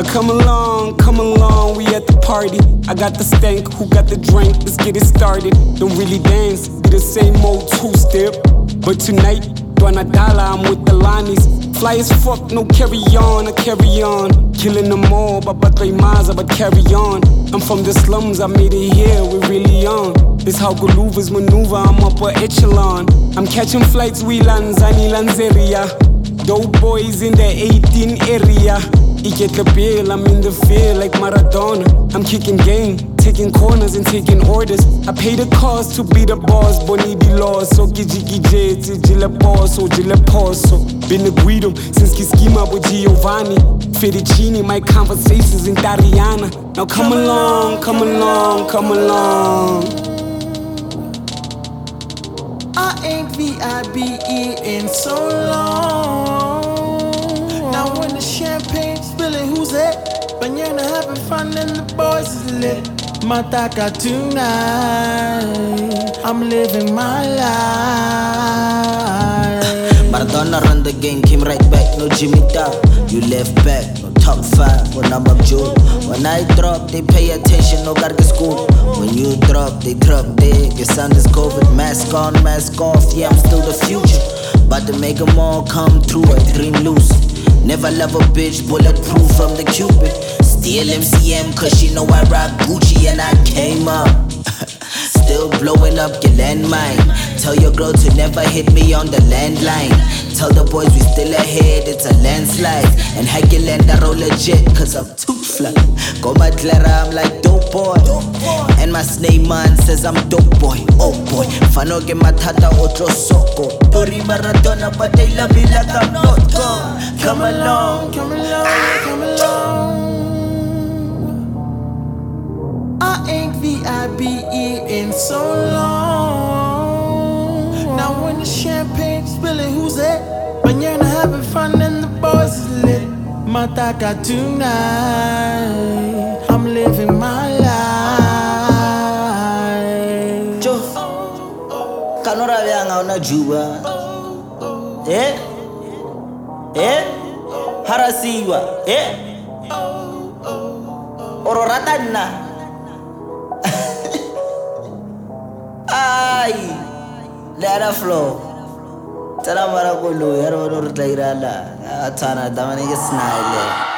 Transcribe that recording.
come along, we at the party. I got the stank, who got the drink? Let's get it started. Don't really dance, be the same old two-step. But tonight, Dwanadala, I'm with the Lanis. Fly as fuck, no carry on, I carry on. Killing them all, but miles, but carry on. I'm from the slums, I made it here, we're really on. This how Guluvas maneuver, I'm upper echelon. I'm catching flights, we Lanzani, Lanzeria. Dope boys in the 18 area. You get the bill, I'm in the field like Maradona. I'm kicking game, taking corners and taking orders. I pay the cost to be the boss, Bonidi laws. So giji Gila Poso, Gila Poso. Been the Guido since Kiskima with Giovanni. Fettuccine, my conversations in Italiana. Now come along, come along, come along. I ain't VIBE in so long. Now when the champagne spilling, who's it? Banyana having fun and the boys is lit. Mataka tonight, I'm living my life. Maradona run the game, came right back, no Jimmy Dow. You left back, no top 5, when I'm up Joe. When I drop, they pay attention, no Garga school. When you drop, they drop dead. Your son is COVID, mask on, mask off. Yeah, I'm still the future. About to make them all come true, I dream loose. Never love a bitch, bulletproof from the Cupid. Still MCM, cause she know I rock Gucci and I came up. Still blowing up your landmine. Tell your girl to never hit me on the landline. Tell the boys we still ahead, it's a landslide. And hack your land, I roll legit, cause I'm too fly. Go my Clara, I'm like dope boy. And my snake man says I'm dope boy. Oh boy, Fano get my tata otro soco. Tori Maradona, but they love me like I'm not gone. Come along, come along, come along. I ain't VIBE in so long. Now when the champagne spilling, who's it? Banyana having fun and the boys is lit. Mataka tonight, I'm living my life. Joe, kanora vyanga una juba. Harasiwa, Ororatana. Ay, let her flow. Tell her what I'm going to do. I don't know what I'm going to do. I'm going to do.